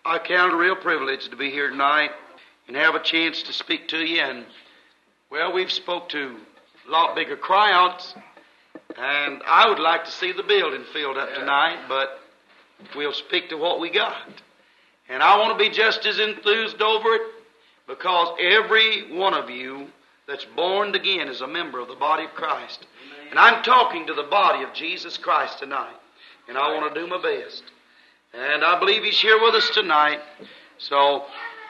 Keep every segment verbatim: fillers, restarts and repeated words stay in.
I count it a real privilege to be here tonight and have a chance to speak to you. And, well, we've spoke to a lot bigger crowds, and I would like to see the building filled up tonight, but we'll speak to what we got. And I want to be just as enthused over it, because every one of you that's born again is a member of the body of Christ. And I'm talking to the body of Jesus Christ tonight, and I want to do my best. And I believe He's here with us tonight. So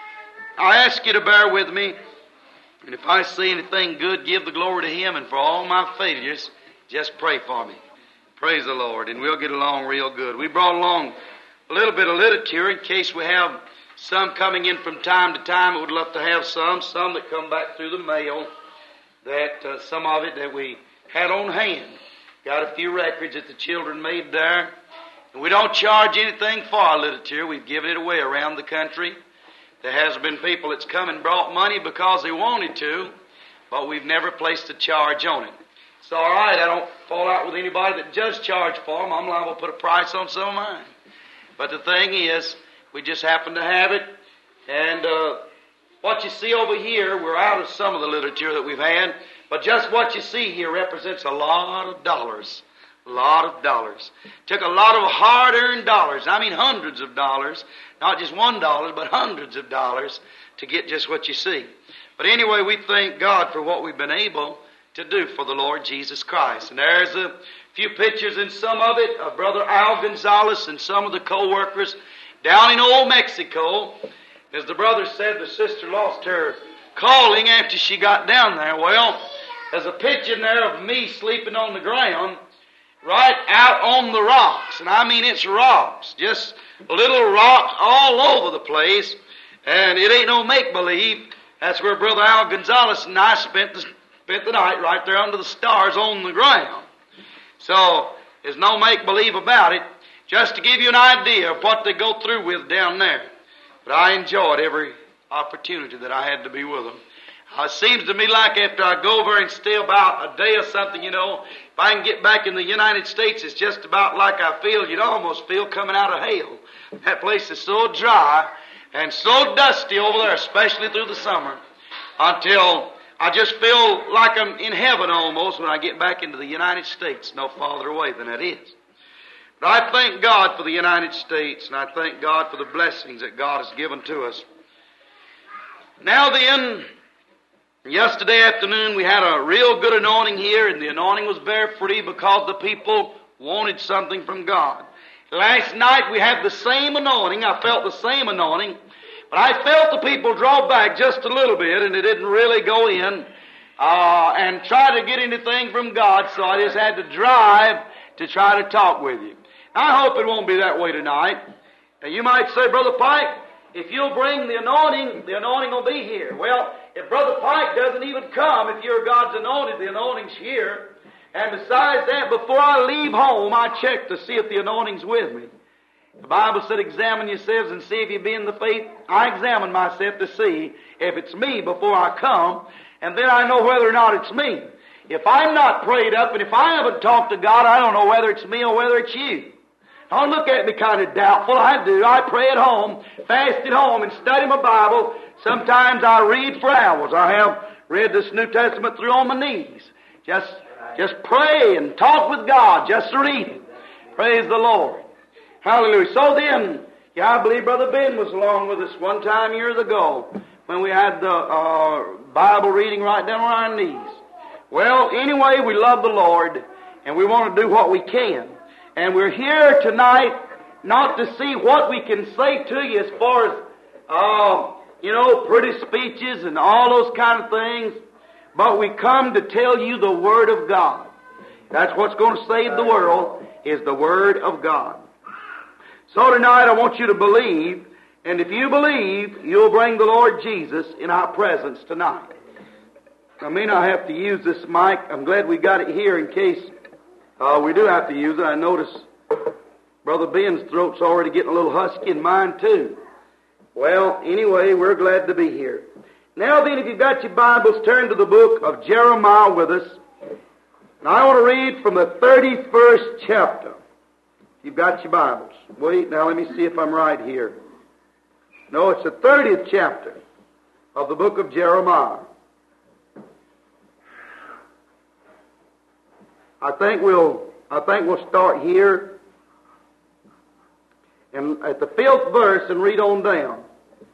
I ask you to bear with me. And if I see anything good, give the glory to Him. And for all my failures, just pray for me. Praise the Lord. And we'll get along real good. We brought along a little bit of literature in case we have some coming in from time to time. I would love to have some. Some that come back through the mail. That uh, some of it that we had on hand. Got a few records that the children made there. And we don't charge anything for our literature. We've given it away around the country. There has been people that's come and brought money because they wanted to, but we've never placed a charge on it. It's all right. I don't fall out with anybody that does charge for them. I'm liable to put a price on some of mine. But the thing is, we just happen to have it. And uh, what you see over here, we're out of some of the literature that we've had, but just what you see here represents a lot of dollars. A lot of dollars. Took a lot of hard-earned dollars. I mean hundreds of dollars. Not just one dollar, but hundreds of dollars to get just what you see. But anyway, we thank God for what we've been able to do for the Lord Jesus Christ. And there's a few pictures in some of it of Brother Al Gonzalez and some of the co-workers down in old Mexico. As the brother said, the sister lost her calling after she got down there. Well, there's a picture in there of me sleeping on the ground right out on the rocks. And I mean it's rocks. Just little rocks all over the place. And it ain't no make-believe. That's where Brother Al Gonzalez and I spent the, spent the night right there under the stars on the ground. So there's no make-believe about it. Just to give you an idea of what they go through with down there. But I enjoyed every opportunity that I had to be with them. Uh, it seems to me like after I go over and stay about a day or something, you know, if I can get back in the United States, it's just about like I feel, you'd almost feel coming out of hell. That place is so dry and so dusty over there, especially through the summer, until I just feel like I'm in heaven almost when I get back into the United States, no farther away than that is. But I thank God for the United States, and I thank God for the blessings that God has given to us. Now then, yesterday afternoon we had a real good anointing here, and the anointing was very free because the people wanted something from God. Last night we had the same anointing. I felt the same anointing, but I felt the people draw back just a little bit, and they didn't really go in uh, and try to get anything from God, so I just had to drive to try to talk with you. I hope it won't be that way tonight. Now you might say, Brother Pike, if you'll bring the anointing, the anointing will be here. Well, if Brother Pike doesn't even come, if you're God's anointed, the anointing's here. And besides that, before I leave home, I check to see if the anointing's with me. The Bible said, examine yourselves and see if you be in the faith. I examine myself to see if it's me before I come, and then I know whether or not it's me. If I'm not prayed up, and if I haven't talked to God, I don't know whether it's me or whether it's you. Don't look at me kind of doubtful. I do. I pray at home, fast at home, and study my Bible. Sometimes I read for hours. I have read this New Testament through on my knees. Just, just pray and talk with God. Just read it. Praise the Lord. Hallelujah. So then, yeah, I believe Brother Ben was along with us one time years ago when we had the uh, Bible reading right down on our knees. Well, anyway, we love the Lord, and we want to do what we can. And we're here tonight not to see what we can say to you as far as, uh, you know, pretty speeches and all those kind of things, but we come to tell you the Word of God. That's what's going to save the world, is the Word of God. So tonight I want you to believe, and if you believe, you'll bring the Lord Jesus in our presence tonight. I may not have to use this mic. I'm glad we got it here in case uh, we do have to use it. I notice Brother Ben's throat's already getting a little husky, and mine too. Well, anyway, we're glad to be here. Now then, if you've got your Bibles, turn to the book of Jeremiah with us. And I want to read from the thirty-first chapter. If you've got your Bibles. Wait, now let me see if I'm right here. No, it's the thirtieth chapter of the book of Jeremiah. I think we'll I think we'll start here and at the fifth verse and read on down.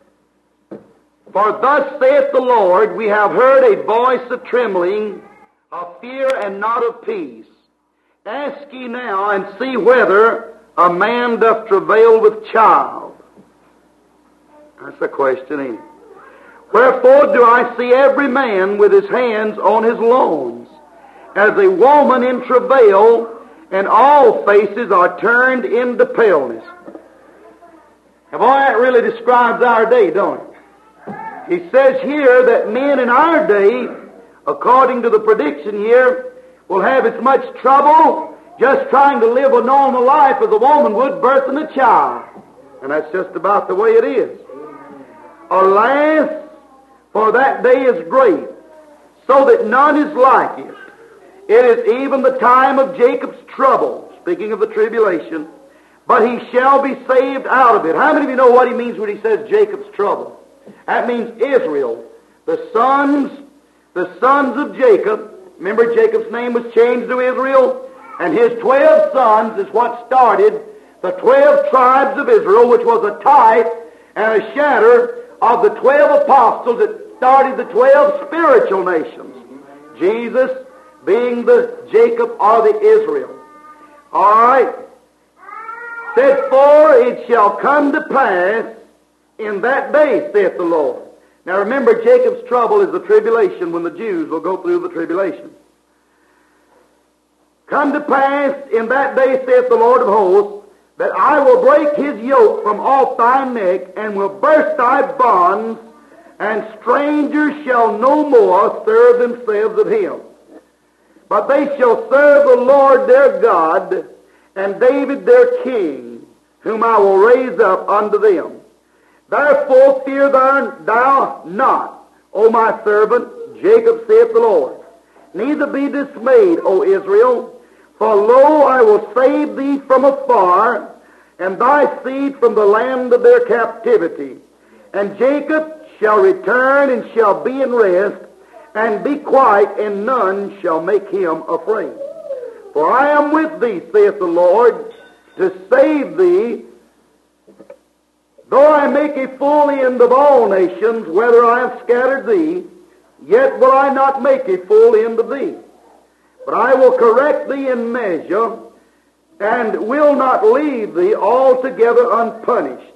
For thus saith the Lord, we have heard a voice of trembling, of fear and not of peace. Ask ye now and see whether a man doth travail with child. That's the question, ain't it? Wherefore do I see every man with his hands on his loins, as a woman in travail, and all faces are turned into paleness. Now, boy, that really describes our day, don't it? He says here that men in our day, according to the prediction here, will have as much trouble just trying to live a normal life as a woman would birthing a child. And that's just about the way it is. Alas, for that day is great, so that none is like it. It is even the time of Jacob's trouble, speaking of the tribulation, but he shall be saved out of it. How many of you know what he means when he says Jacob's trouble? That means Israel, the sons, the sons of Jacob. Remember, Jacob's name was changed to Israel, and his twelve sons is what started the twelve tribes of Israel, which was a type and a shadow of the twelve apostles that started the twelve spiritual nations. Jesus being the Jacob or the Israel. All right. Said, for it shall come to pass in that day, saith the Lord. Now remember, Jacob's trouble is the tribulation, when the Jews will go through the tribulation. Come to pass in that day, saith the Lord of hosts, that I will break his yoke from off thy neck, and will burst thy bonds, and strangers shall no more serve themselves of him. But they shall serve the Lord their God, and David their king, whom I will raise up unto them. Therefore fear thou not, O my servant, Jacob, saith the Lord. Neither be dismayed, O Israel, for lo, I will save thee from afar, and thy seed from the land of their captivity. And Jacob shall return and shall be in rest, and be quiet, and none shall make him afraid. For I am with thee, saith the Lord, to save thee. Though I make a full end of all nations, whether I have scattered thee, yet will I not make a full end of thee. But I will correct thee in measure, and will not leave thee altogether unpunished.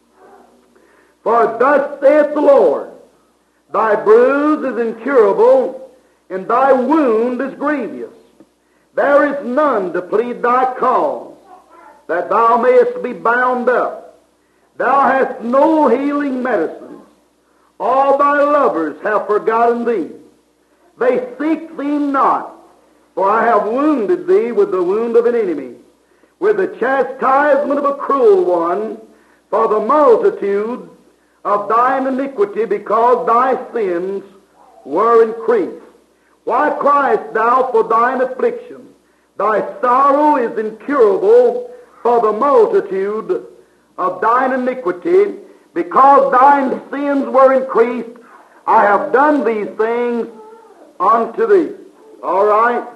For thus saith the Lord, thy bruise is incurable, and thy wound is grievous. There is none to plead thy cause, that thou mayest be bound up. Thou hast no healing medicines. All thy lovers have forgotten thee. They seek thee not, for I have wounded thee with the wound of an enemy, with the chastisement of a cruel one, for the multitude of thine iniquity, because thy sins were increased. Why criest thou for thine affliction? Thy sorrow is incurable for the multitude of thine iniquity, because thine sins were increased. I have done these things unto thee. All right?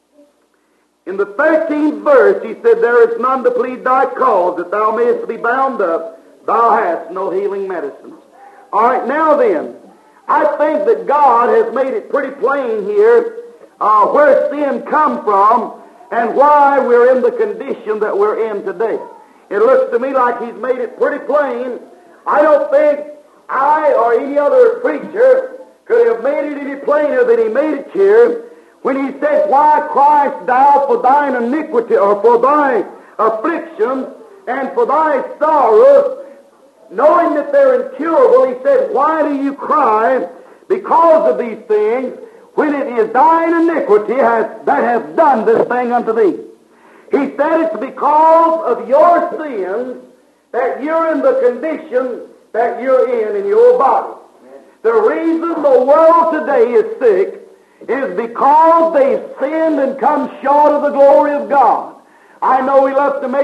In the thirteenth verse, he said, there is none to plead thy cause, that thou mayest be bound up. Thou hast no healing medicines. All right, now then, I think that God has made it pretty plain here uh, where sin come from and why we're in the condition that we're in today. It looks to me like he's made it pretty plain. I don't think I or any other preacher could have made it any plainer than he made it here when he said, why criest thou for thine iniquity, or for thy affliction, and for thy sorrows, knowing that they're incurable? He said, why do you cry because of these things, when it is thine iniquity has, that has done this thing unto thee? He said it's because of your sins that you're in the condition that you're in in your body. The reason the world today is sick is because they've sinned and come short of the glory of God. I know we love to make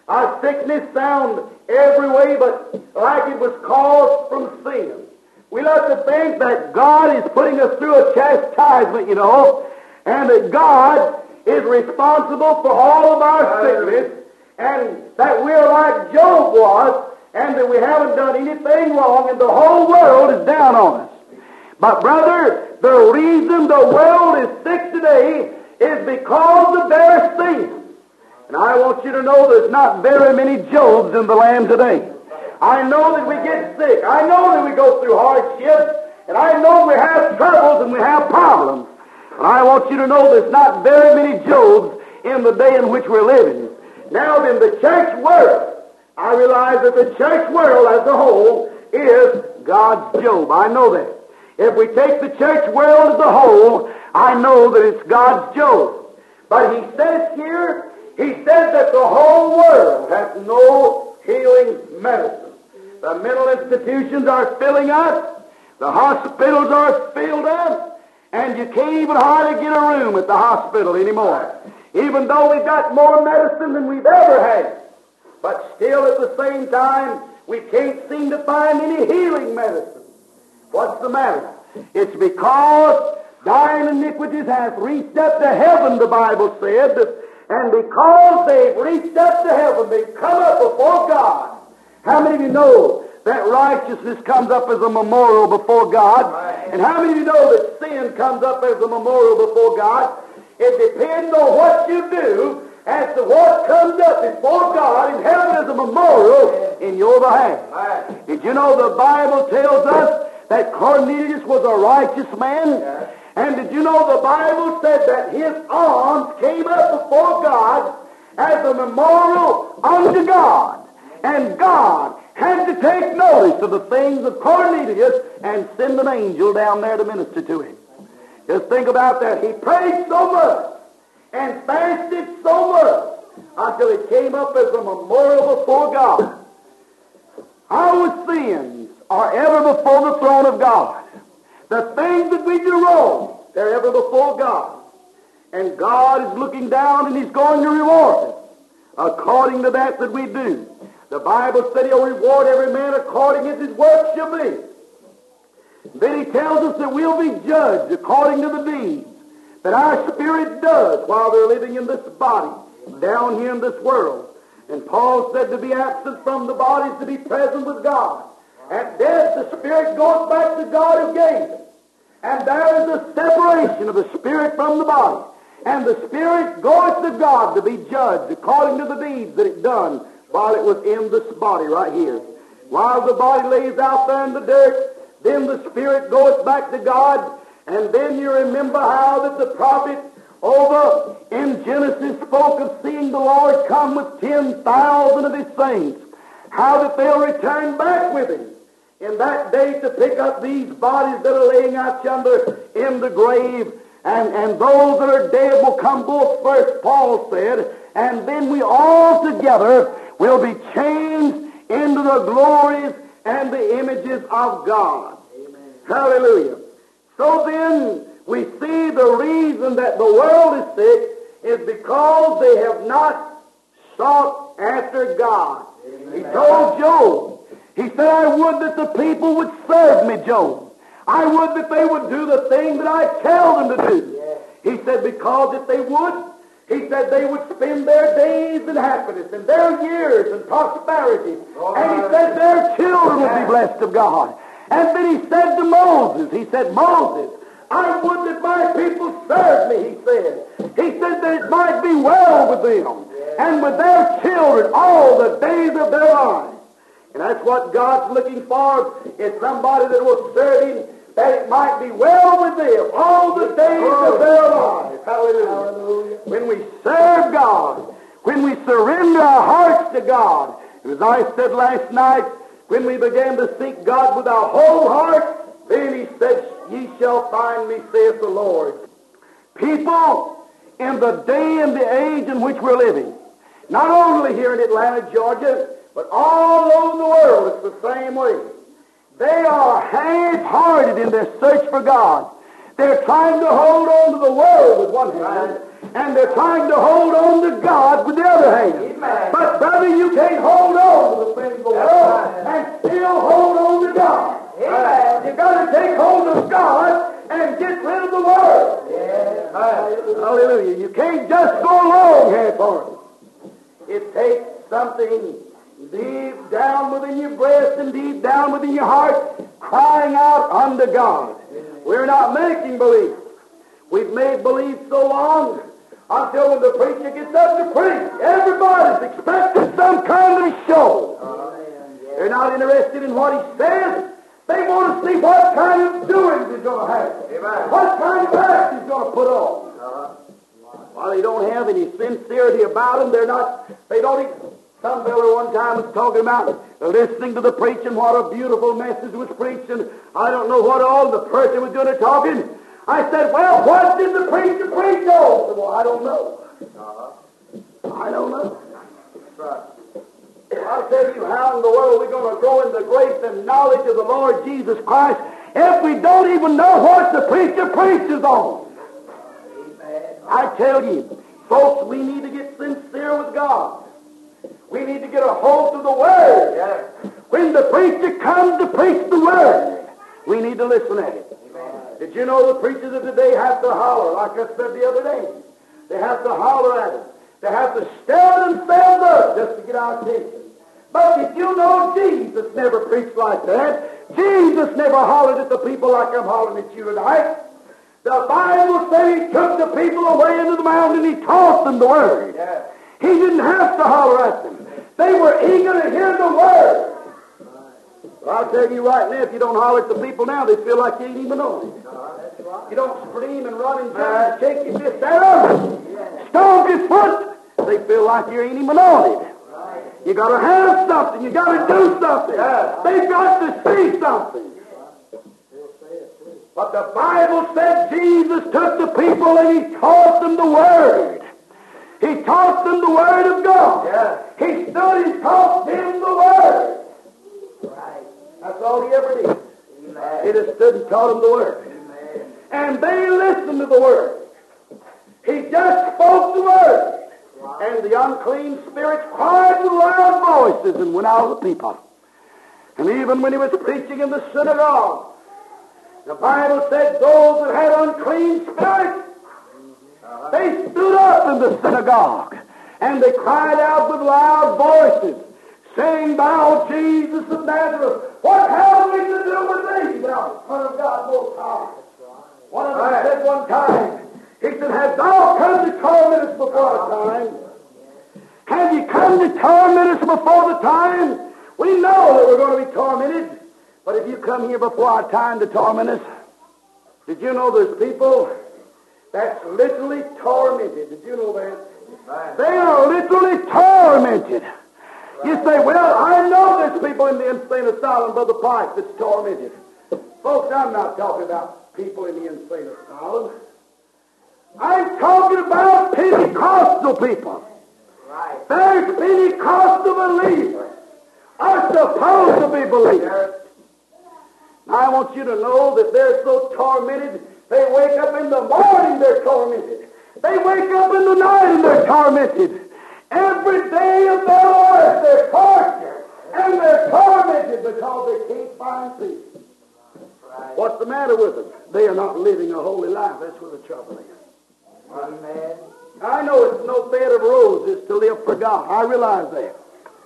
Our sickness sound every way but like it was caused from sin. We like to think that God is putting us through a chastisement, you know, and that God is responsible for all of our sickness, and that we're like Job was, and that we haven't done anything wrong, and the whole world is down on us. But brother, the reason the world is sick today is because of their sin. And I want you to know there's not very many Jobs in the land today. I know that we get sick. I know that we go through hardships. And I know we have troubles and we have problems. But I want you to know there's not very many Jobs in the day in which we're living. Now then, the church world, I realize that the church world as a whole is God's Job. I know that. If we take the church world as a whole, I know that it's God's Job. But he says here, he says that the whole world has no healing medicine. The mental institutions are filling up, the hospitals are filled up, and you can't even hardly get a room at the hospital anymore. Even though we've got more medicine than we've ever had. But still at the same time, we can't seem to find any healing medicine. What's the matter? It's because thine iniquities hath reached up to heaven, the Bible said, and because they've reached up to heaven, they've come up before God. How many of you know that righteousness comes up as a memorial before God? And how many of you know that sin comes up as a memorial before God? It depends on what you do as to what comes up before God in heaven as a memorial in your behalf. Did you know the Bible tells us that Cornelius was a righteous man? And did you know the Bible said that his arms came up before God as a memorial unto God? And God had to take notice of the things of Cornelius and send an angel down there to minister to him. Just think about that. He prayed so much and fasted so much until it came up as a memorial before God. Our sins are ever before the throne of God. The things that we do wrong, they're ever before God. And God is looking down and He's going to reward us according to that that we do. The Bible said He'll reward every man according as his work shall be. Then He tells us that we'll be judged according to the deeds that our spirit does while they're living in this body, down here in this world. And Paul said to be absent from the body is to be present with God. At death, the spirit goes back to God who gave it. And there is a separation of the spirit from the body. And the spirit goes to God to be judged according to the deeds that it done while it was in this body right here. While the body lays out there in the dirt, then the spirit goes back to God. And then you remember how that the prophet over in Genesis spoke of seeing the Lord come with ten thousand of His saints. How that they'll return back with Him in that day to pick up these bodies that are laying out yonder in the grave. And, and those that are dead will come forth first, Paul said. And then we all together will be changed into the glories and the images of God. Amen. Hallelujah. So then, we see the reason that the world is sick is because they have not sought after God. Amen. He told Job, he said, I would that the people would serve me, Job. I would that they would do the thing that I tell them to do. Yeah. He said, because if they would, he said they would spend their days in happiness and their years in prosperity. Oh, and he said their children would be blessed of God. And then he said to Moses, he said, Moses, I would that my people serve me, he said. He said that it might be well with them and with their children all the days of their lives. And that's what God's looking for, is somebody that will serve Him, that it might be well with them all the days of their lives. Hallelujah. Hallelujah. When we serve God, when we surrender our hearts to God, and as I said last night, when we began to seek God with our whole heart, then He said, ye shall find me, saith the Lord. People, in the day and the age in which we're living, not only here in Atlanta, Georgia, but all over the world, it's the same way. They are half-hearted in their search for God. They're trying to hold on to the world with one hand, and they're trying to hold on to God with the other hand. Amen. But, brother, you can't hold on to the things of the world and still hold on to God. Amen. You've got to take hold of God and get rid of the world. Yeah. Hallelujah. You can't just go along half-hearted. It takes something deep down within your breast and deep down within your heart, crying out unto God. We're not making believe. We've made believe so long until when the preacher gets up to preach, everybody's expecting some kind of show. They're not interested in what he says. They want to see what kind of doings he's going to have. What kind of act he's going to put on. While they don't have any sincerity about them, they're not, they don't even, some fellow one time was talking about listening to the preaching, what a beautiful message was preached, and I don't know what all the person was doing talking. I said, well, what did the preacher preach on? I said, well, I don't know. I don't know. I'll tell you how in the world we're going to grow in the grace and knowledge of the Lord Jesus Christ if we don't even know what the preacher preaches on. I tell you, folks, we need to get sincere with God. We need to get a hold of the Word. Yes. When the preacher comes to preach the Word, we need to listen at it. Amen. Did you know the preachers of today have to holler, like I said the other day? They have to holler at it. They have to stir themselves up just to get our attention. But did you know Jesus never preached like that? Jesus never hollered at the people like I'm hollering at you tonight. The Bible says he took the people away into the mountain and he taught them the Word. Yeah. He didn't have to holler at them. They were eager to hear the Word. But I'll tell you right now, if you don't holler at the people now, they feel like you ain't even on it. You don't scream and run and jump and shake your fist at them. Stomp your foot. They feel like you ain't even on it. You got to have something. You got to do something. They've got to see something. But the Bible said Jesus took the people and he taught them the Word. He taught them the Word of God. Yeah. He stood and taught them the Word. Right. That's all he ever did. Amen. He just stood and taught them the Word. Amen. And they listened to the Word. He just spoke the Word. Right. And the unclean spirits cried with loud voices and went out of the people. And even when he was preaching in the synagogue, the Bible said those that had unclean spirits, uh-huh. they stood up in the synagogue, and they cried out with loud voices, saying, Thou, Jesus of Nazareth, what have we to do with thee, thou Son of God Most High? One of them right. said one time, he said, Have thou come to torment us before the time? Have you come to torment us before the time? We know that we're going to be tormented. But if you come here before our time to torment us, did you know there's people that's literally tormented? Did you know that? Right. They are literally tormented. Right. You say, well, I know there's people in the insane asylum, Brother Price, that's tormented. Folks, I'm not talking about people in the insane asylum. I'm talking about Pentecostal people. Right. There's Pentecostal believers are supposed to be believers. Now, I want you to know that they're so tormented, they wake up in the morning, they're tormented. They wake up in the night and they're tormented. Every day of their life they're tortured and they're tormented because they can't find peace. Right. What's the matter with them? They are not living a holy life. That's where the trouble is. Amen. I know it's no bed of roses to live for God. I realize that.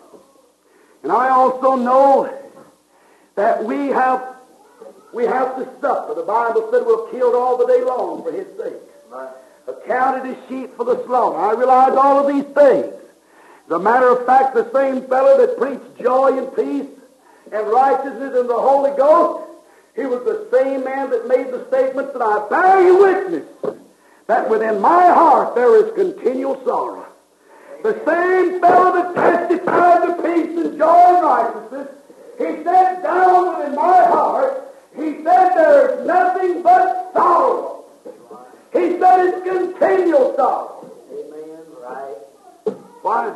And I also know that we have We have to suffer. The Bible said we're killed all the day long for his sake. Right. Accounted as sheep for the slaughter. I realize all of these things. As a matter of fact, the same fellow that preached joy and peace and righteousness in the Holy Ghost, he was the same man that made the statement that I bear you witness that within my heart there is continual sorrow. The same fellow that testified to peace and joy and righteousness, he said down within my heart, he said there is nothing but sorrow. He said it's continual sorrow. Amen. Right. Why?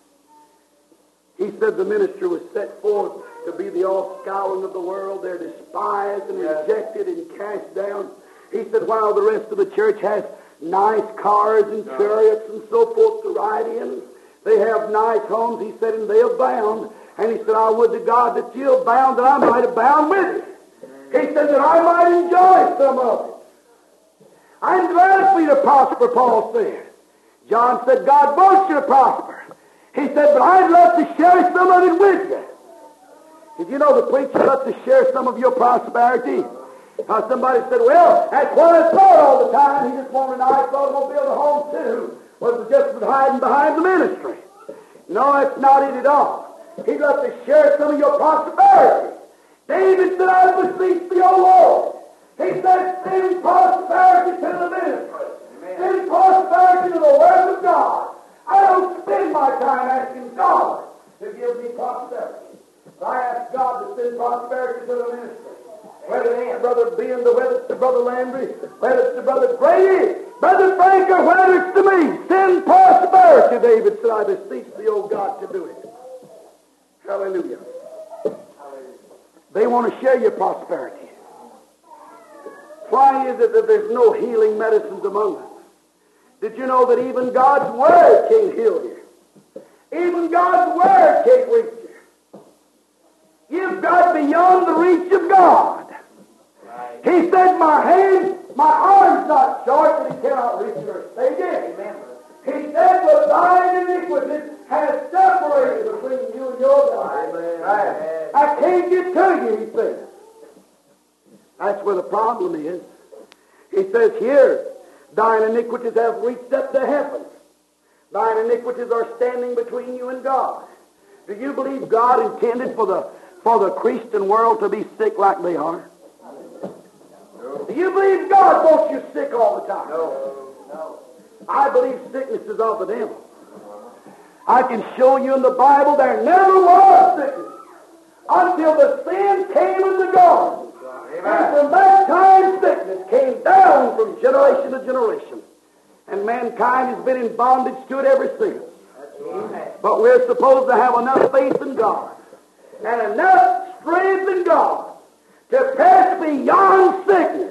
He said the minister was set forth to be the offscouring of the world. They're despised and rejected and cast down. He said while the rest of the church has nice cars and chariots and so forth to ride in. They have nice homes, he said, and they abound. And he said, I would to God that you abound, that I might abound with it. He said that I might enjoy some of it. I'm glad for you to prosper, Paul said. John said, God wants you to prosper. He said, but I'd love to share some of it with you. Did you know the preacher loves to share some of your prosperity? Uh, somebody said, well, that's what I thought all the time. He just wanted a nice automobile, a home too. Was it just hiding behind the ministry? No, that's not it at all. He'd love to share some of your prosperity. David said, I beseech thee, O Lord. He said, send prosperity to the ministry. Send prosperity to the Word of God. I don't spend my time asking God to give me prosperity. I ask God to send prosperity to the ministry. Whether it's to Brother Ben, whether it's to Brother Landry, whether it's to Brother Brady, Brother Frank, or whether it's to me, send prosperity, David said, I beseech thee, O God, to do it. Hallelujah. They want to share your prosperity. Why is it that there's no healing medicines among us? Did you know that even God's Word can't heal you? Even God's Word can't reach you. You've got beyond the reach of God. He said, my hand, my arm's not short, but he cannot reach your state in. He said, but thine iniquity has separated between you and your God. Amen. I can't get to you, he says. That's where the problem is. He says here, thine iniquities have reached up to heaven. Thine iniquities are standing between you and God. Do you believe God intended for the for the Christian world to be sick like they are? No. Do you believe God wants you sick all the time? No. No. I believe sickness is of the devil. I can show you in the Bible there never was sickness until the sin came in the garden. And from that time sickness came down from generation to generation. And mankind has been in bondage to it ever since. But we're supposed to have enough faith in God and enough strength in God to pass beyond sickness.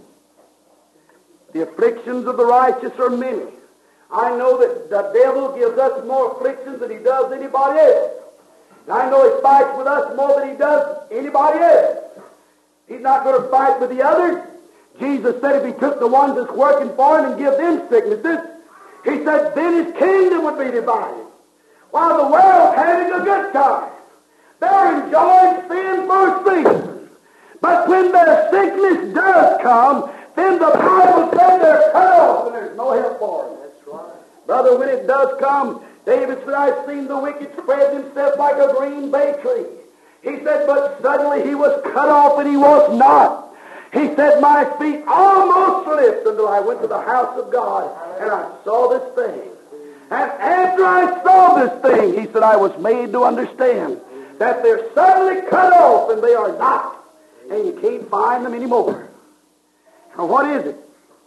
The afflictions of the righteous are many. I know that the devil gives us more afflictions than he does anybody else. And I know he fights with us more than he does anybody else. He's not going to fight with the others. Jesus said if he took the ones that's working for him and give them sicknesses, he said then his kingdom would be divided. While the world's having a good time. They're enjoying sin for a season. But when their sickness does come, then the Bible says they're cut off and there's no help for them. That's right. Brother, when it does come, David said, I've seen the wicked spread himself like a green bay tree. He said, but suddenly he was cut off and he was not. He said, my feet almost slipped until I went to the house of God and I saw this thing. And after I saw this thing, he said, I was made to understand that they're suddenly cut off and they are not. And you can't find them anymore. Now what is it?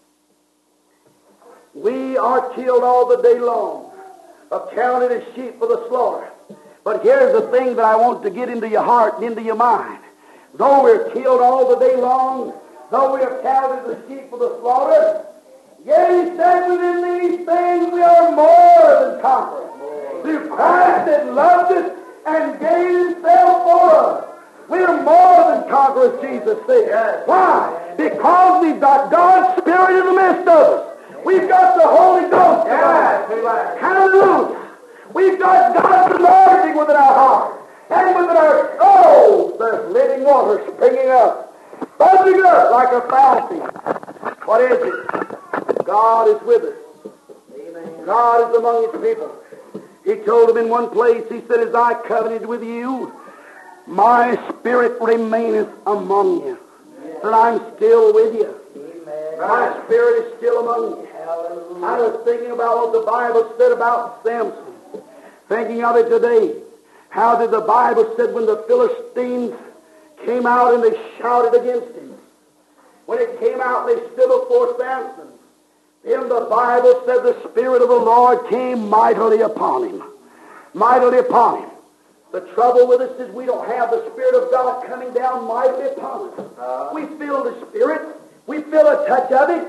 We are killed all the day long, accounted as sheep for the slaughter. But here's the thing that I want to get into your heart and into your mind. Though we're killed all the day long, though we are counted as sheep for the slaughter, yet he said within these things we are more than conquerors. Through Christ that loved us and gave himself for us. We are more than conquerors, Jesus said. Yes. Why? Because we've got God's Spirit in the midst of us. We've got the Holy Ghost. Yes. Hallelujah. We've got God's anointing within our heart. And within our souls, there's living water springing up, bubbling up like a fountain. What is it? God is with us. Amen. God is among his people. He told them in one place, he said, as I covenanted with you, my Spirit remaineth among you. Yes. And I'm still with you. Amen. My Spirit is still among you. Hallelujah. I was thinking about what the Bible said about Samson. Thinking of it today. How did the Bible said when the Philistines came out and they shouted against him? When it came out and they stood before Samson, then the Bible said the Spirit of the Lord came mightily upon him. Mightily upon him. The trouble with us is we don't have the Spirit of God coming down mightily upon us. Uh, we feel the Spirit. We feel a touch of it.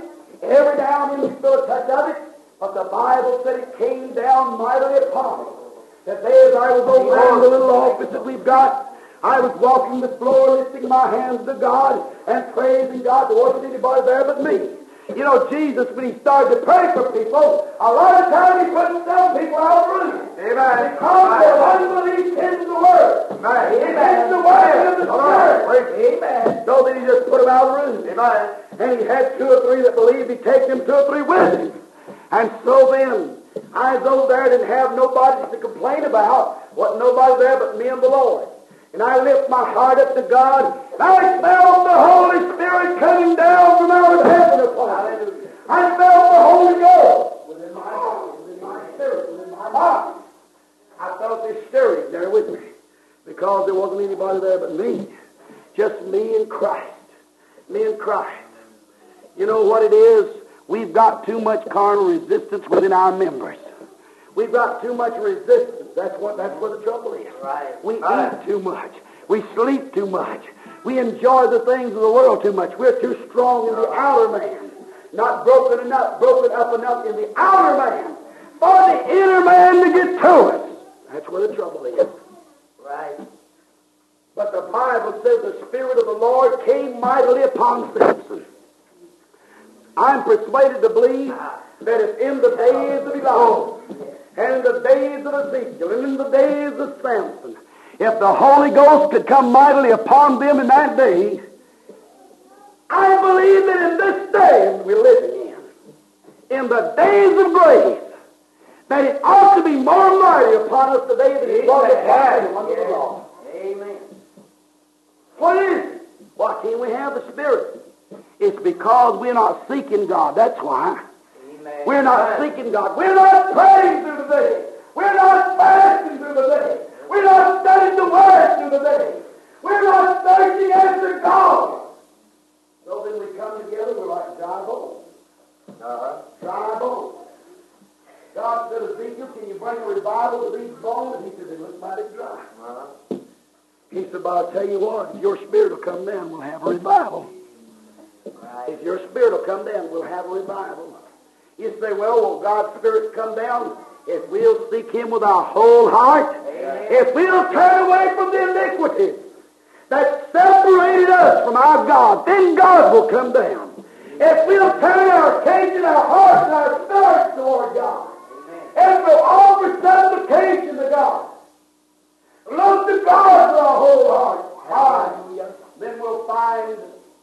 Every now and then we feel a touch of it, but the Bible said it came down mightily upon us. That day as I was over there in the little office that we've got, I was walking the floor, lifting my hands to God and praising God. There wasn't anybody there but me. You know, Jesus, when he started to pray for people, a lot of times he put some people out of room. Amen. Because their unbelief into the Word. Amen. It into the Word of the Spirit. Amen. So that he just put them out of room. Amen. And he had two or three that believed he'd take them two or three with him. And so then, I was over there, didn't have nobody to complain about. Wasn't nobody there but me and the Lord. And I lift my heart up to God, and I felt the Holy Spirit coming down from out of heaven upon me. I felt the Holy Ghost within my heart, within my spirit, within my mind. I felt this stirring there with me, because there wasn't anybody there but me. Just me and Christ. Me and Christ. You know what it is? We've got too much carnal resistance within our members. We've got too much resistance. That's what. That's where the trouble is. Right. We right. eat too much. We sleep too much. We enjoy the things of the world too much. We're too strong in the outer man, not broken enough, broken up enough in the outer man for the inner man to get to us. That's where the trouble is. Right. But the Bible says the Spirit of the Lord came mightily upon Samson. I'm persuaded to believe that if in the days of Elijah, and in the days of Ezekiel, and in the days of Samson, if the Holy Ghost could come mightily upon them in that day, I believe that in this day we're living in, in the days of grace, that it ought to be more mighty upon us today than it was upon them under the law. Amen. What is it? Why can't we have the Spirit? It's because we're not seeking God. That's why. Amen. We're not seeking God. We're not praying through the day. We're not fasting through the day. We're not studying the Word through the day. We're not searching after God. So then we come together, we're like dry bones. Uh-huh. Dry bones. God said, Ezekiel, can you bring a revival to these bones? And he said, they look mighty dry. Uh-huh. He said, but I'll tell you what, if your Spirit will come down, we'll have a revival. Right. If your Spirit will come down, we'll have a revival. You say, well, will God's Spirit come down? If we'll seek Him with our whole heart, Amen. If we'll turn away from the iniquities that separated us from our God, then God will come down. If we'll turn our attention, our hearts, and our spirits toward God, Amen. If we'll offer supplication to God, look to God with our whole heart, Hallelujah. Then we'll find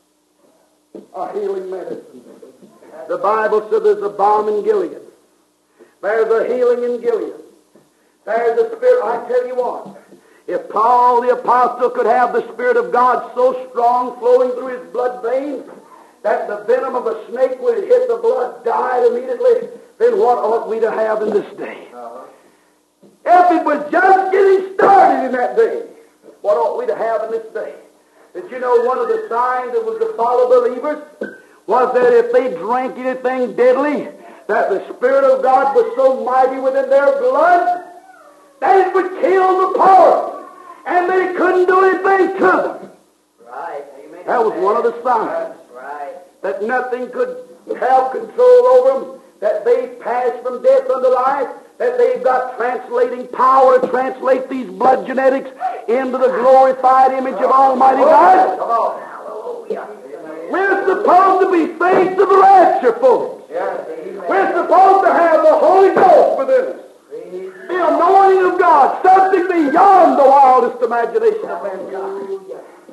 a healing medicine. The Bible said there's a balm in Gilead. There's a healing in Gilead. There's a Spirit. I tell you what, if Paul the Apostle could have the Spirit of God so strong flowing through his blood veins that the venom of a snake would have hit the blood, died immediately, then what ought we to have in this day? Uh-huh. If it was just getting started in that day, what ought we to have in this day? Did you know one of the signs that was to follow believers was that if they drank anything deadly, that the Spirit of God was so mighty within their blood that it would kill the poison, and they couldn't do anything to them. Right. Amen. That was one of the signs. Right. That nothing could have control over them, that they passed from death unto life, that they've got translating power to translate these blood genetics into the glorified image of Almighty God. Come on. Hallelujah. We're supposed to be saints of the rapture, folks. Yes. We're supposed to have the Holy Ghost within us. The anointing of God, something beyond the wildest imagination of mankind.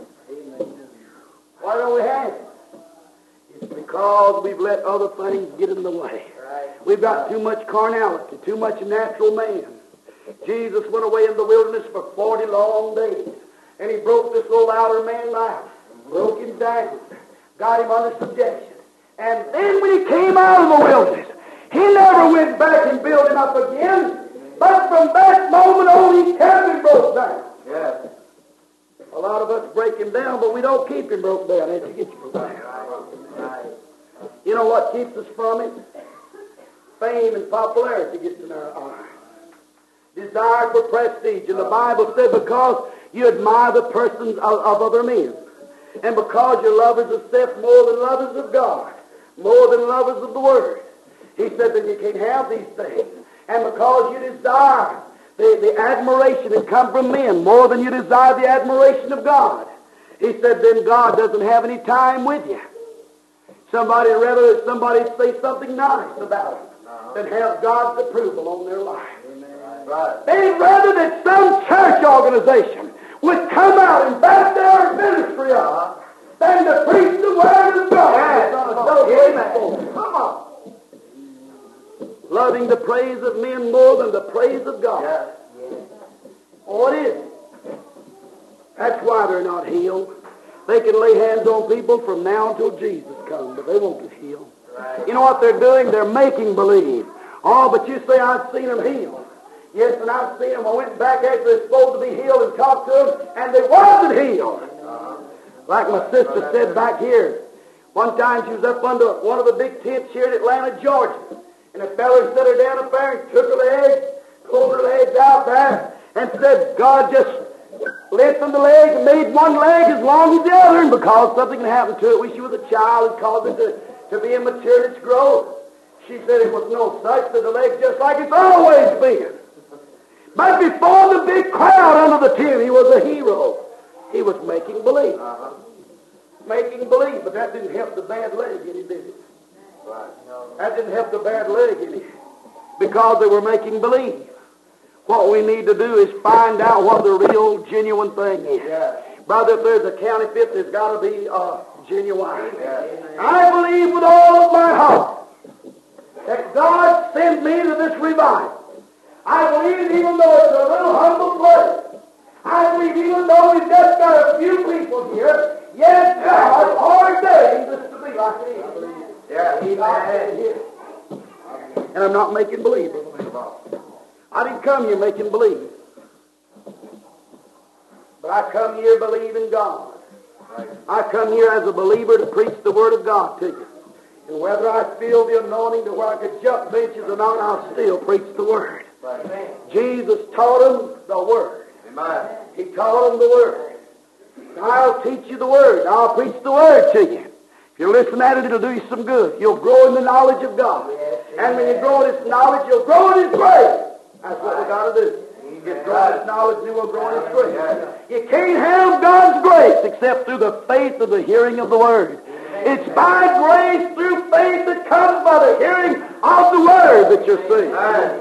Why don't we have it? It's because we've let other things get in the way. We've got too much carnality, too much natural man. Jesus went away in the wilderness for forty long days, and he broke this little outer man out, broke him down, got him under subjection. And then when he came out of the wilderness, he never went back and built him up again, but from that moment on, he kept him broke down. Yes. A lot of us break him down, but we don't keep him broke down. They get you broke down. You know what keeps us from it? Fame and popularity gets in our eye. Desire for prestige. And the Bible said because you admire the persons of, of other men, and because you're lovers of self more than lovers of God, more than lovers of the Word. He said that you can't have these things. And because you desire the, the admiration that comes from men more than you desire the admiration of God, he said then God doesn't have any time with you. Somebody rather that somebody say something nice about them than have God's approval on their life. Right. They'd rather that some church organization would come out and back their ministry up than to preach the Word of God. Yes. Come on. Loving the praise of men more than the praise of God. Yes. Oh, it is. That's why they're not healed. They can lay hands on people from now until Jesus comes, but they won't get healed. Right. You know what they're doing? They're making believe. Oh, but you say I've seen them healed. Yes, and I've seen them. I went back after they're supposed to be healed and talked to them, and they wasn't healed. Uh-huh. Like my sister said back here. One time she was up under one of the big tents here in Atlanta, Georgia. And a feller set her down up there and took her legs, pulled her legs out there, and said, God just lengthened the legs and made one leg as long as the other. And because something had happened to it when she was a child, it caused it to, to be immature in its growth. She said it was no such, that the legs just like it's always been. But before the big crowd under the tent, he was a hero. He was making believe. Uh-huh. Making believe, but that didn't help the bad leg any, did it? Right. That didn't help the bad leg any. Because they were making believe. What we need to do is find out what the real, genuine thing is. Yeah. Brother, if there's a counterfeit, there's got to be a genuine. Yeah. I believe with all of my heart that God sent me to this revival. I believe even though it's a little humble place, I believe even though we've just got a few people here, yet God ordained this to be like it is. Yeah, He's here. And I'm not making believe, Brother. I didn't come here making believe. But I come here believing God. I come here as a believer to preach the Word of God to you. And whether I feel the anointing to where I could jump benches or not, I'll still preach the Word. Right. Jesus taught them the Word. Amen. He taught them the Word. I'll teach you the Word. I'll preach the Word to you. If you listen at it, it'll do you some good. You'll grow in the knowledge of God. Yes, and when you grow in His knowledge, you'll grow in His grace. That's what we've got to do. You get grow in His knowledge, and you will grow in His grace. You can't have God's grace except through the faith of the hearing of the Word. It's by grace through faith that comes by the hearing of the Word that you're seeing.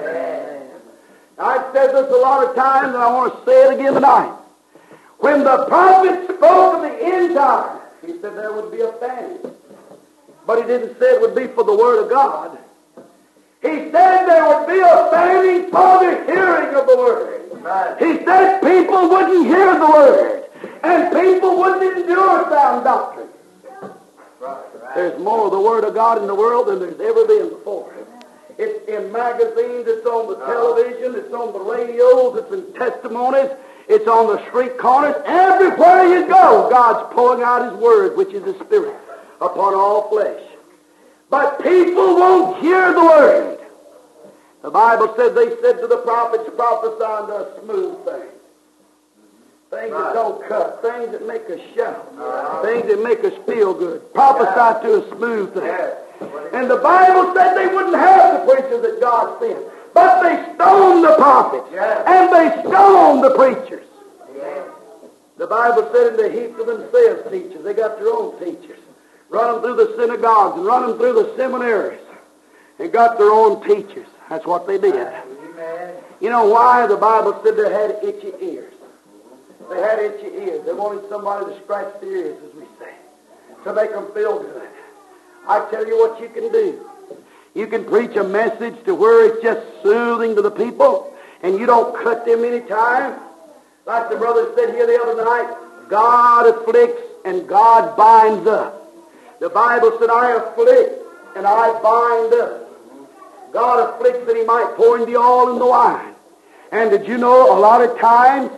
I've said this a lot of times, and I want to say it again tonight. When the prophet spoke of the end time, he said there would be a famine. But he didn't say it would be for the Word of God. He said there would be a famine for the hearing of the Word. Right. He said people wouldn't hear the Word, and people wouldn't endure sound doctrine. Right. Right. There's more of the Word of God in the world than there's ever been before. It's in magazines, it's on the television, it's on the radios, it's in testimonies, it's on the street corners. Everywhere you go, God's pouring out His Word, which is His Spirit, upon all flesh. But people won't hear the Word. The Bible said they said to the prophets, prophesy unto us smooth things. Things right. that don't cut, things that make us shout, right. things that make us feel good. Prophesy yeah. to us smooth things. Yeah. And the Bible said they wouldn't have the preachers that God sent. But they stoned the prophets. Yeah. And they stoned the preachers. Yeah. The Bible said in the heap of themselves teachers. They got their own teachers. Run them through the synagogues and run them through the seminaries. And got their own teachers. That's what they did. Amen. You know why? The Bible said they had itchy ears. They had itchy ears. They wanted somebody to scratch their ears, as we say, to make them feel good. I tell you what you can do. You can preach a message to where it's just soothing to the people, and you don't cut them any time. Like the brother said here the other night, God afflicts and God binds up. The Bible said, I afflict and I bind up. God afflicts that He might pour in the oil and the wine. And did you know a lot of times,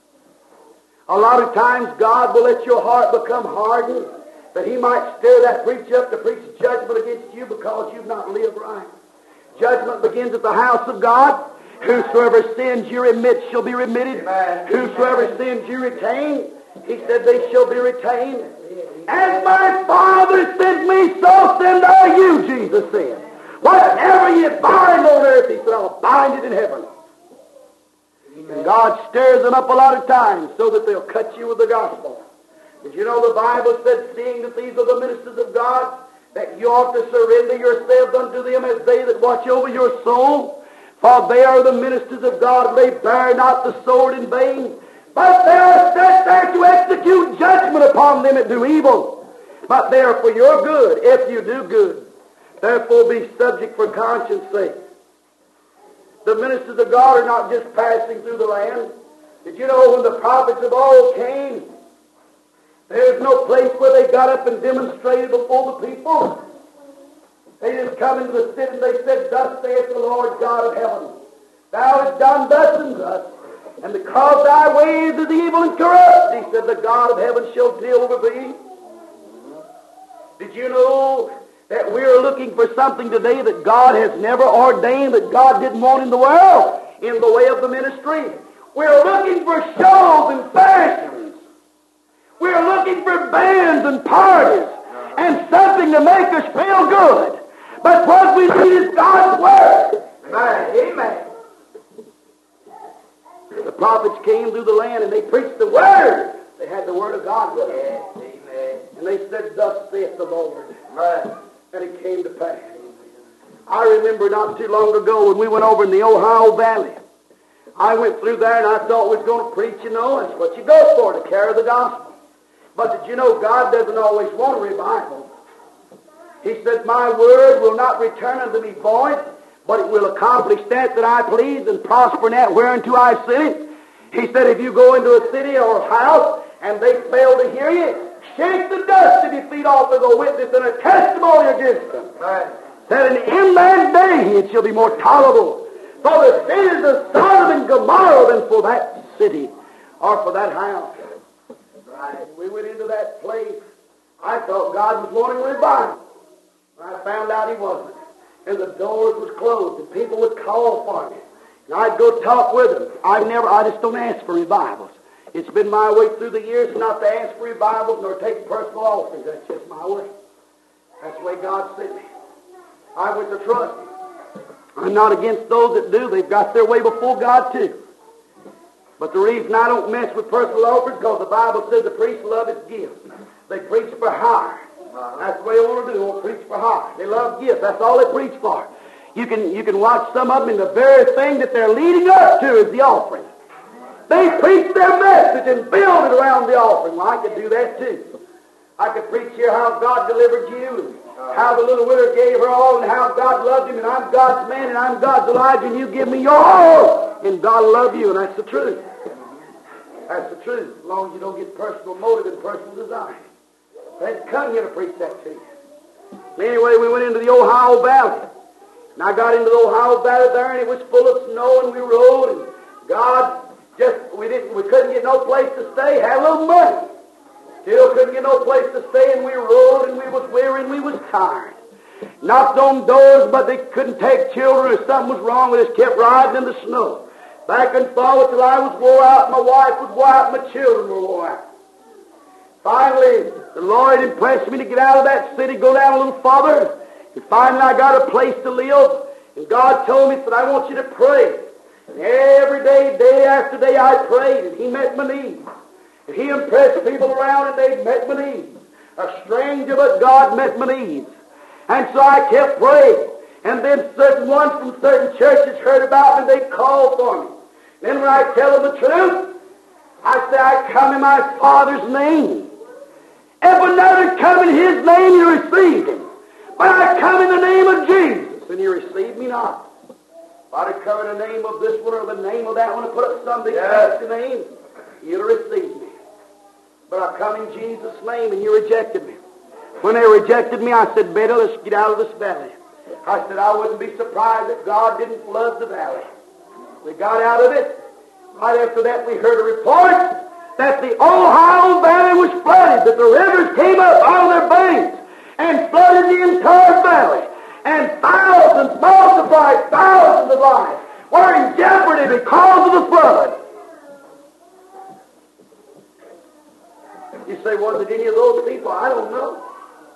a lot of times God will let your heart become hardened, that He might stir that preacher up to preach judgment against you because you've not lived right. Judgment begins at the house of God. Whosoever sins you remit shall be remitted. Amen. Whosoever sins you retain He said, they shall be retained. As my Father sent me, so send I you, Jesus said. Whatever you bind on earth, he said, I'll bind it in heaven. And God stirs them up a lot of times so that they'll cut you with the gospel. Did you know the Bible said, seeing that these are the ministers of God, that you ought to surrender yourselves unto them as they that watch over your soul? For they are the ministers of God, they bear not the sword in vain, but they are set there to execute judgment upon them that do evil. But they are for your good, if you do good. Therefore be subject for conscience sake. The ministers of God are not just passing through the land. Did you know when the prophets of old came, there's no place where they got up and demonstrated before the people. They didn't come into the city and they said, thus saith the Lord God of heaven, thou hast done thus and thus, and because thy ways is evil and corrupt, he said, the God of heaven shall deal with thee. Did you know that we're looking for something today that God has never ordained, that God didn't want in the world, in the way of the ministry? We're looking for shows and fashions. We're looking for bands and parties and something to make us feel good. But what we need is God's Word. Amen. Amen. The prophets came through the land and they preached the Word. They had the Word of God with them. Yes, amen. And they said, thus saith the Lord. Right. And it came to pass. I remember not too long ago when we went over in the Ohio Valley. I went through there and I thought we was going to preach, you know. That's what you go for, to carry the gospel. But did you know God doesn't always want a revival? He said, my word will not return unto me void, but it will accomplish that that I please and prosper in that whereunto I sent it. He said, if you go into a city or a house and they fail to hear you, shake the dust of your feet off as a witness and a testimony against them. Right. That in that day it shall be more tolerable for the cities of Sodom and Gomorrah than for that city or for that house. Right. We went into that place. I thought God was wanting revival. I found out he wasn't. And the doors was closed and people would call for me. And I'd go talk with them. I never, I just don't ask for revivals. It's been my way through the years not to ask for revivals nor take personal offerings. That's just my way. That's the way God sent me. I was to trust him. I'm not against those that do. They've got their way before God too. But the reason I don't mess with personal offerings is because the Bible says the priest love his gifts. They preach for hire. That's the way they want to do. They want to preach for hire. They love gifts. That's all they preach for. You can, you can watch some of them, and the very thing that they're leading up to is the offering. They preach their message and build it around the offering. Well, I could do that too. I could preach here how God delivered you, and how the little widow gave her all, and how God loved him, and I'm God's man, and I'm God's Elijah, and you give me your all, and God will love you, and that's the truth. That's the truth, as long as you don't get personal motive and personal desire. They'd come here to preach that to you. Anyway, we went into the Ohio Valley. And I got into the Ohio Valley there, and it was full of snow, and we rode, and God just, we didn't, we couldn't get no place to stay, had a little money. Still couldn't get no place to stay, and we rode, and we was weary, and we was tired. Knocked on doors, but they couldn't take children, or something was wrong. We just kept riding in the snow. Back and forward till I was wore out, my wife was wore out, my children were wore out. Finally, the Lord impressed me to get out of that city, go down a little farther, and finally I got a place to live. And God told me, he said, I want you to pray. And every day, day after day, I prayed, and he met my needs. And he impressed people around, and they met my needs. A stranger, but God met my needs. And so I kept praying. And then certain ones from certain churches heard about me, and they called for me. Then when I tell them the truth, I say, I come in my Father's name. If another come in his name, you received him. But I come in the name of Jesus, and you received me not. If I'd have come in the name of this one or the name of that one and put up something yes. fancy name, you'd have received me. But I come in Jesus' name, and you rejected me. When they rejected me, I said, better let's get out of this valley. I said, I wouldn't be surprised if God didn't flood the valley. We got out of it. Right after that, we heard a report that the Ohio Valley was flooded, that the rivers came up out of their banks and flooded the entire valley. And thousands, multiplied thousands of lives were in jeopardy because of the flood. You say, was it any of those people? I don't know.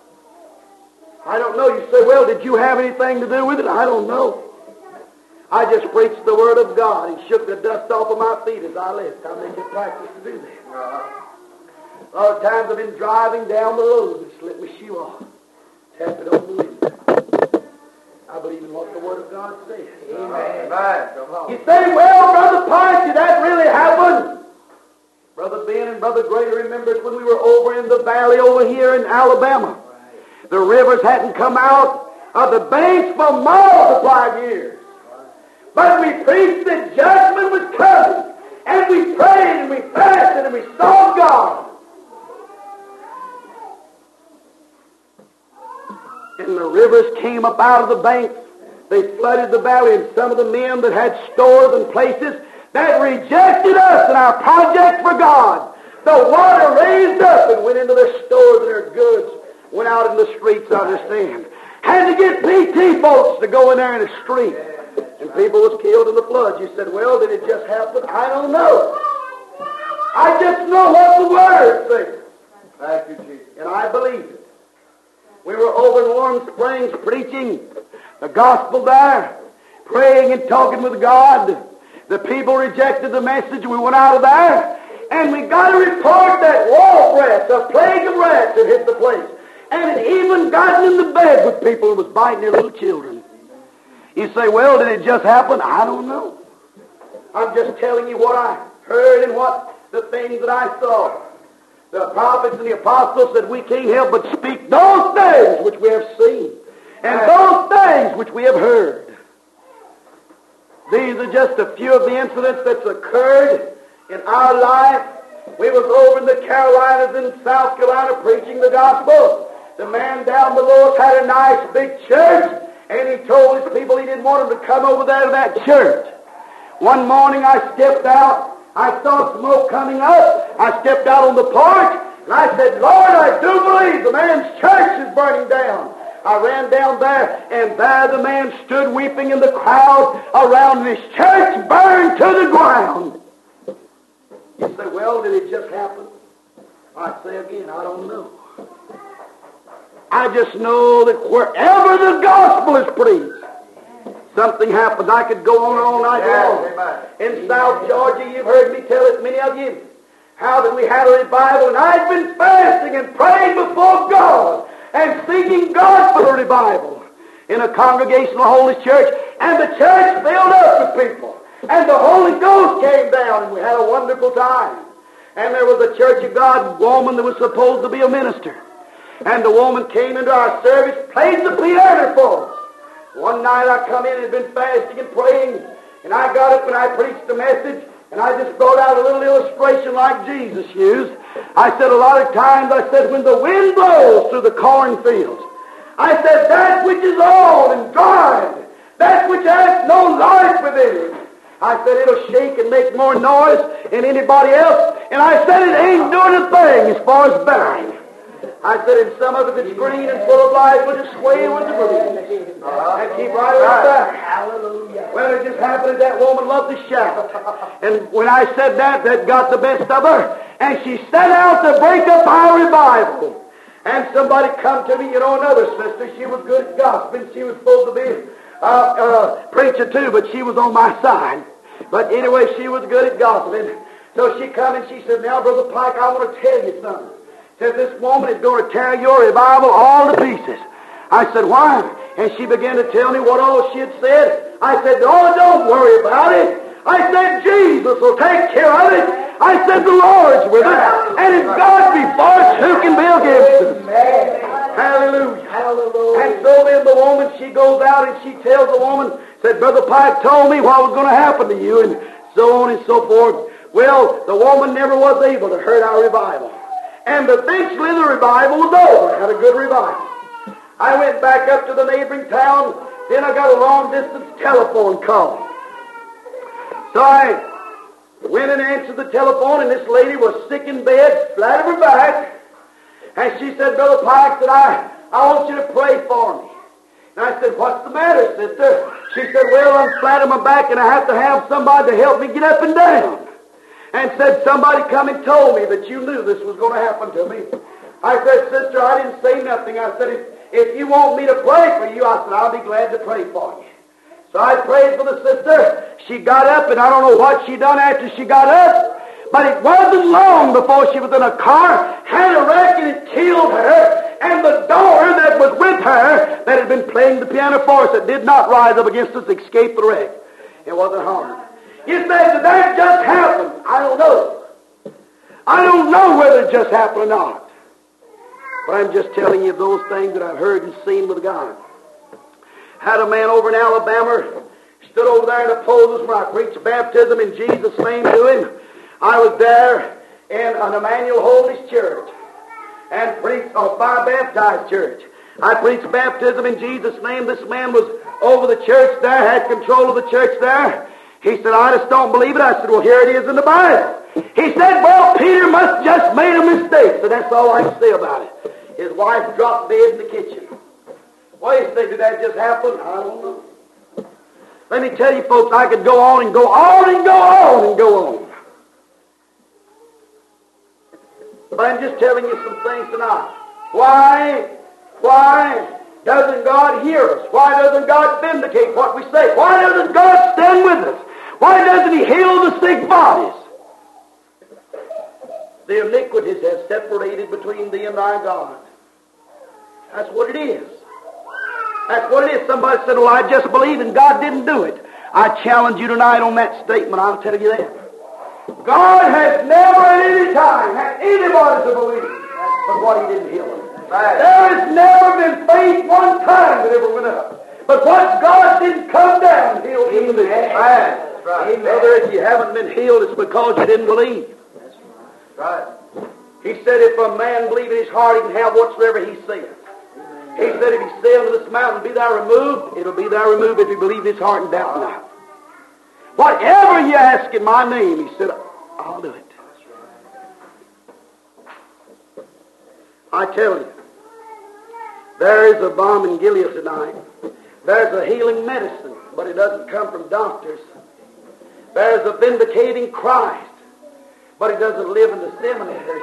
I don't know. You say, well, did you have anything to do with it? I don't know. I just preached the Word of God and shook the dust off of my feet as I left. I make it practice to do that. A lot of times I've been driving down the road and slipped my shoe off. Tap it on the window. I believe in what the Word of God says. Amen. Amen. You say, well, Brother Pike, did that really happen? Brother Ben and Brother Grady remembers when we were over in the valley over here in Alabama. The rivers hadn't come out of the banks for multiplied years. But we preached that judgment was coming. And we prayed and we fasted and we saw God. And the rivers came up out of the banks. They flooded the valley, and some of the men that had stores and places that rejected us and our project for God, the water raised up and went into their stores and their goods, went out in the streets, I understand. Had to get P T boats to go in there in the street. And people was killed in the floods. You said, well, did it just happen? I don't know. I just know what the Word says. Thank you, Jesus. And I believe it. We were over in Warm Springs preaching the gospel there, praying and talking with God. The people rejected the message. We went out of there, and we got a report that wall rats, a plague of rats, had hit the place. And it even gotten in the bed with people who was biting their little children. You say, well, did it just happen? I don't know. I'm just telling you what I heard and what the things that I saw. The prophets and the apostles said we can't help but speak those things which we have seen and those things which we have heard. These are just a few of the incidents that's occurred in our life. We was over in the Carolinas and South Carolina preaching the gospel. The man down below us had a nice big church, and he told his people he didn't want them to come over there to that church. One morning I stepped out. I saw smoke coming up. I stepped out on the porch, and I said, Lord, I do believe the man's church is burning down. I ran down there, and there the man stood weeping in the crowd around his church burned to the ground. You say, well, did it just happen? I say again, I don't know. I just know that wherever the gospel is preached, something happens. I could go on all night long. In South Georgia, you've heard me tell it, many of you, how that we had a revival, and I've been fasting and praying before God and seeking God for the revival in a Congregational Holy Church, and the church filled up with people, and the Holy Ghost came down, and we had a wonderful time. And there was a Church of God woman that was supposed to be a minister, and the woman came into our service, played the piano for us. One night I come in and had been fasting and praying, and I got up and I preached the message, and I just brought out a little illustration like Jesus used. I said a lot of times, I said, when the wind blows through the cornfields, I said, that which is old and dried, that which has no life within it, I said, it'll shake and make more noise than anybody else, and I said, it ain't doing a thing as far as bearing. I said, and some of it that's green and full of life will just sway with the breeze and keep right around there. Hallelujah. Well, it just happened that that woman loved to shout. And when I said that, that got the best of her. And she set out to break up our revival. And somebody come to me, you know, another sister, she was good at gospel. She was supposed to be a uh, uh, preacher too, but she was on my side. But anyway, she was good at gospel. So she come and she said, now, Brother Pike, I want to tell you something. Said, this woman is going to tear your revival all to pieces. I said, why? And she began to tell me what all she had said. I said, oh, don't worry about it. I said, Jesus will take care of it. I said, the Lord's with us. And if God be for us, who can be against us? Hallelujah. Hallelujah. And so then the woman, she goes out and she tells the woman, said, Brother Pike told me what was going to happen to you, and so on and so forth. Well, the woman never was able to hurt our revival. And eventually the revival was over. I had a good revival. I went back up to the neighboring town. Then I got a long-distance telephone call. So I went and answered the telephone, and this lady was sick in bed, flat on her back. And she said, Brother Pike, said, I, I want you to pray for me. And I said, what's the matter, sister? She said, well, I'm flat on my back, and I have to have somebody to help me get up and down. and said, somebody come and told me that you knew this was going to happen to me. I said, sister, I didn't say nothing. I said, if, if you want me to pray for you, I said, I'll be glad to pray for you. So I prayed for the sister. She got up, and I don't know what she done after she got up, but it wasn't long before she was in a car, had a wreck, and it killed her, and the daughter that was with her that had been playing the piano for us that did not rise up against us escaped the wreck. It wasn't harmed. You say, did that just happen? I don't know. I don't know whether it just happened or not. But I'm just telling you those things that I've heard and seen with God. Had a man over in Alabama, stood over there in the poses where I preached baptism in Jesus' name to him. I was there in an Emmanuel Holiness Church and preached a fire baptized church. I preached baptism in Jesus' name. This man was over the church there, had control of the church there. He said, I just don't believe it. I said, well, here it is in the Bible. He said, well, Peter must just made a mistake. So that's all I can say about it. His wife dropped dead in the kitchen. Why do you say, did that just happen? I don't know. Let me tell you, folks, I could go on and go on and go on and go on. But I'm just telling you some things tonight. Why, why doesn't God hear us? Why doesn't God vindicate what we say? Why doesn't God stand with us? Why doesn't He heal the sick bodies? The iniquities have separated between thee and thy God. That's what it is. That's what it is. Somebody said, well, I just believe and God didn't do it. I challenge you tonight on that statement. I'll tell you that. God has never at any time had anybody to believe but what He didn't heal them. Right. There has never been faith one time that ever went up. But what God didn't come down and heal them. Amen. Right. Right. Brother, if you haven't been healed, it's because you didn't believe. That's right. He said, if a man believe in his heart, he can have whatsoever he saith. He said, if he say unto this mountain, be thou removed, it'll be thou removed if he believe in his heart and doubt not. Whatever you ask in my name, he said, I'll do it. I tell you, there is a balm in Gilead tonight. There's a healing medicine, but it doesn't come from doctors. There's a vindicating Christ, but it doesn't live in the seminaries.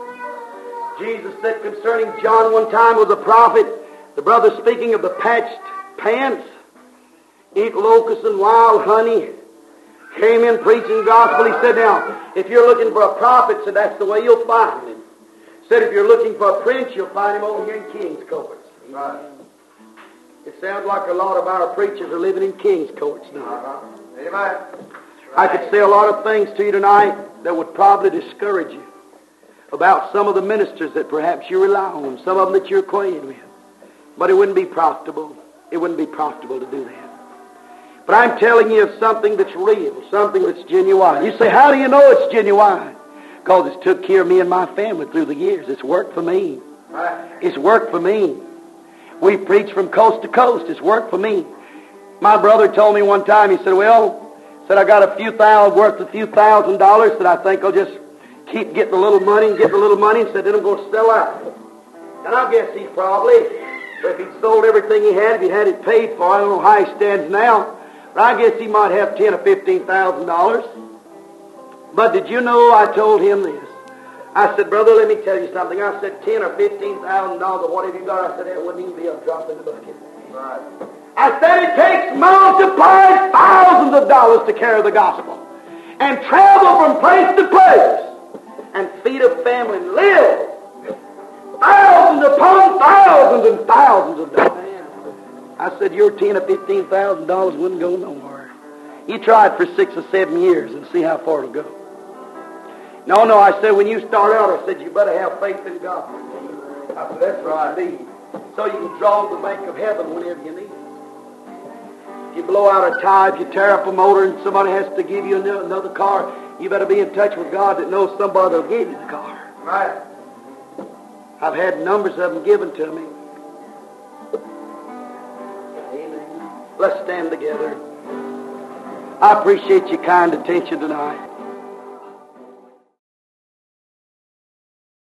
Jesus said concerning John one time was a prophet, the brother speaking of the patched pants, eat locusts and wild honey, came in preaching gospel. He said, now, if you're looking for a prophet, said that's the way you'll find him. Said if you're looking for a prince, you'll find him over here in King's Courts. Right. It sounds like a lot of our preachers are living in King's Courts now. Uh-huh. Amen. I could say a lot of things to you tonight that would probably discourage you about some of the ministers that perhaps you rely on, some of them that you're acquainted with. But it wouldn't be profitable. It wouldn't be profitable to do that. But I'm telling you of something that's real, something that's genuine. You say, how do you know it's genuine? Because it's took care of me and my family through the years. It's worked for me. It's worked for me. We preach from coast to coast. It's worked for me. My brother told me one time, he said, well, said I got a few thousand, worth a few thousand dollars that I think I'll just keep getting a little money and getting a little money, and said, then I'm going to sell out. And I guess he probably, if he'd sold everything he had, if he'd had it paid for, I don't know how he stands now, but I guess he might have ten or fifteen thousand dollars. But did you know I told him this? I said, brother, let me tell you something. I said, ten or fifteen thousand dollars, what have you got? I said, that wouldn't even be a drop in the bucket. Right. I said, it takes multiplied thousands of dollars to carry the gospel and travel from place to place and feed a family and live thousands upon thousands and thousands of dollars. I said, your ten or fifteen thousand dollars wouldn't go nowhere. You try it for six or seven years and see how far it'll go. No, no, I said, when you start out, I said, you better have faith in God. I said, that's right. You need. So you can draw the bank of heaven whenever you need it. If you blow out a tire, if you tear up a motor and somebody has to give you another car, you better be in touch with God that knows somebody will give you the car. Right. I've had numbers of them given to me. Amen. Let's stand together. I appreciate your kind attention tonight.